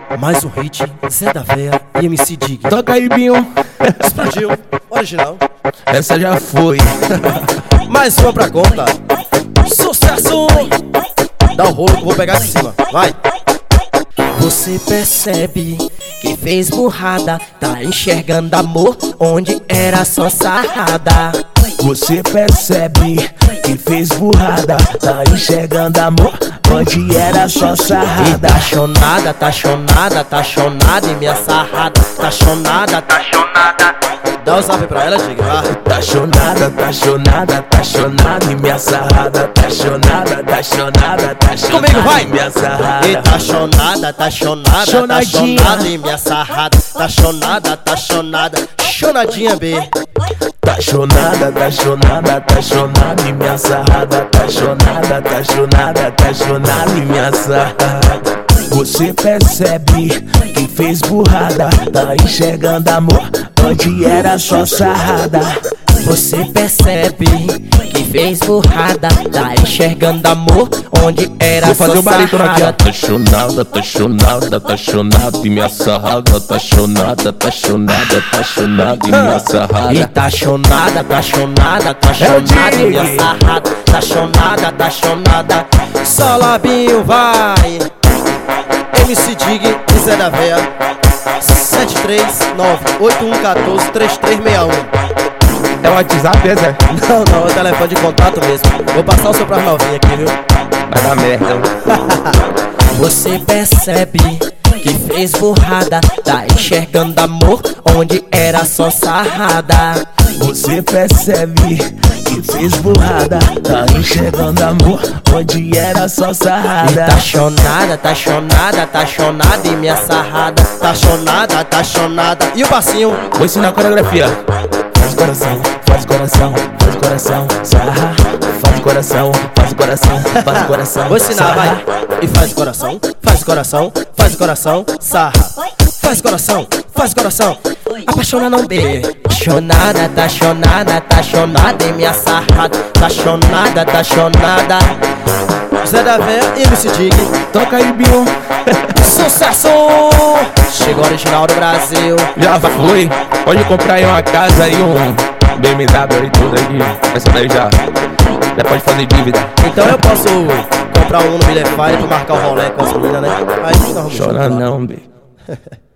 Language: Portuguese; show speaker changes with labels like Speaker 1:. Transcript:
Speaker 1: Mais um hit, Zé da Véia e MC Dig.
Speaker 2: Toca aí, Binho.
Speaker 1: Explodiu, original.
Speaker 2: Essa já foi.
Speaker 1: Mais uma pra conta. Sucesso! Dá o rolo que eu vou pegar de cima. Vai! Você percebe que fez burrada, tá enxergando amor onde era só sarrada.
Speaker 2: Você percebe que fez burrada, tá enxergando amor onde era só sarrada.
Speaker 1: E tá chonada, tá chonada, tá chonada e minha sarrada. Tá chonada, tá chonada. Dá um salve pra ela, diga.
Speaker 2: Tá chonada, tá chonada, tá chonada e minha sarrada. Tá chonada, tá chonada, tá chonada.
Speaker 1: Comigo, vai!
Speaker 2: E minha sarrada.
Speaker 1: E tá chonada, tá chonada,
Speaker 2: Chonadinha.
Speaker 1: tá chonada e minha sarrada. Tá chonada, tá chonada, chonadinha B.
Speaker 2: Tá chonada, tá chonada, tá chonada e minha sarrada. Tá chonada, tá chonada, tá chonada e minha sarrada. Você percebe que fez burrada, tá enxergando amor onde era só sarrada.
Speaker 1: Você percebe que fez burrada, tá enxergando amor onde era
Speaker 2: Vou
Speaker 1: só
Speaker 2: fazer o barítono aqui, ó.
Speaker 1: sarrada.
Speaker 2: Tá chonada, tá chonada, tá chonada e minha sarrada. Tá chonada, tá chonada, tá chonada e minha sarrada.
Speaker 1: E tá chonada, tá chonada, tá chonada e minha sarrada. Tá chonada, tá chonada. Só labinho, vai! MC Dig e Zé da Véia. 739-8114-3361.
Speaker 2: É o WhatsApp, é, Zé?
Speaker 1: Não, é o telefone de contato mesmo. Vou passar o seu pra novinha aqui, viu?
Speaker 2: Vai dar merda.
Speaker 1: Você percebe que fez burrada, tá enxergando amor onde era só sarrada.
Speaker 2: Você percebe que fez burrada, tá enxergando amor onde era só
Speaker 1: E
Speaker 2: sarrada.
Speaker 1: tá chonada, tá chonada, tá chonada e minha sarrada. Tá chonada, tá chonada. E o passinho?
Speaker 2: Vou ensinar a coreografia. Faz coração, faz coração, faz coração, sarra. Faz coração, faz coração, faz coração.
Speaker 1: Vou ensinar, vai. E faz coração, faz coração, faz coração, sarra. Faz coração, faz coração. Apaixona não B. Chonada, tá chonada, tá chonada e minha sarrada. Tá chonada, tá chonada. Zé da Véia e MC Dig.
Speaker 2: Toca aí, Binho.
Speaker 1: Sucesso! Chegou original do Brasil.
Speaker 2: Já foi. Pode comprar aí uma casa e um BMW e tudo aí. Essa daí já pode fazer dívida.
Speaker 1: Então eu posso comprar um no Milefire pra marcar o rolê com as meninas, né? Aí nós vamos
Speaker 2: Chora
Speaker 1: junto lá.
Speaker 2: não, B.